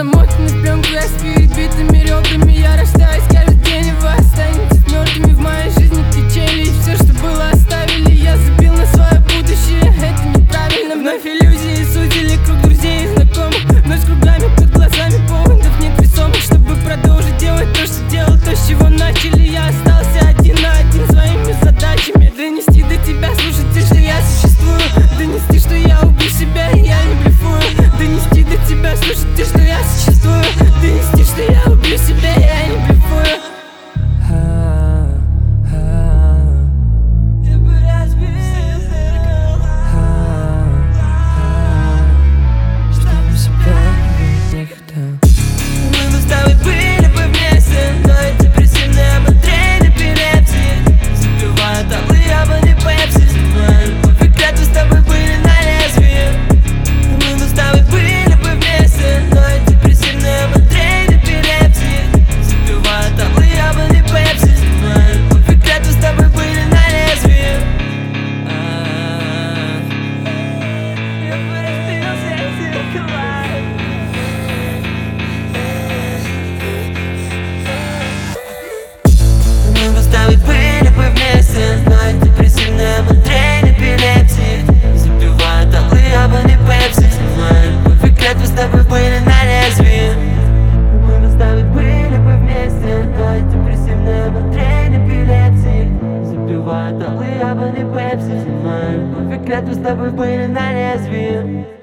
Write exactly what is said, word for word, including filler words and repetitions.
замотаны в пленку, я с перебитыми ребрами. Я рождаюсь, каждый день, и вы останетесь мертвыми в моей жизни. Течение, и все, что было, оставили. Я забил на свое будущее, это неправильно. Вновь иллюзии судили круг друзей и знакомых. Вновь с кругами под глазами, поводов нет весомых. Чтобы продолжить делать то, что делал, то, с чего начали. Я остался один на один своими задачами. Донести до тебя, слушать, что я существую. Донести, что я убью себя, и я не блефую. Донести до тебя, слушать, что я существую. Донести, что я убью себя, и я не блефую. Мы были бы вместе, но депрессивная модель эпилепсии забивает аллы, а бы не пепси. Кофе клятвы с тобой были на лезвии. Мы с тобой были бы вместе, но депрессивная модель эпилепсии забивает аллы, а бы не пепси. Кофе клятвы с тобой были на лезвии.